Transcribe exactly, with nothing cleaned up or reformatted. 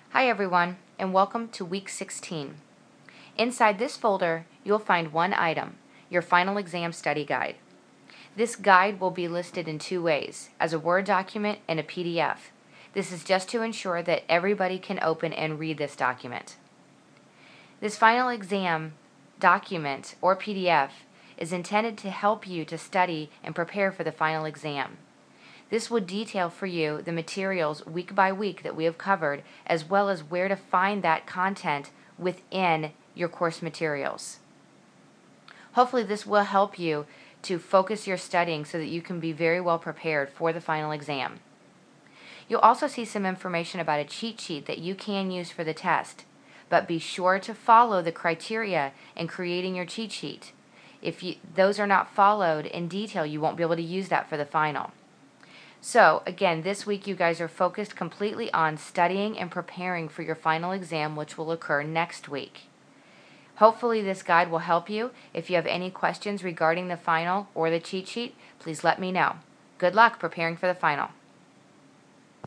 Hi everyone, and welcome to week sixteen. Inside this folder, you'll find one item, your final exam study guide. This guide will be listed in two ways, as a Word document and a P D F. This is just to ensure that everybody can open and read this document. This final exam document, or P D F, is intended to help you to study and prepare for the final exam. This will detail for you the materials week by week that we have covered, as well as where to find that content within your course materials. Hopefully this will help you to focus your studying so that you can be very well prepared for the final exam. You'll also see some information about a cheat sheet that you can use for the test, but be sure to follow the criteria in creating your cheat sheet. If you, those are not followed in detail, you won't be able to use that for the final. So, again, this week you guys are focused completely on studying and preparing for your final exam, which will occur next week. Hopefully this guide will help you. If you have any questions regarding the final or the cheat sheet, please let me know. Good luck preparing for the final.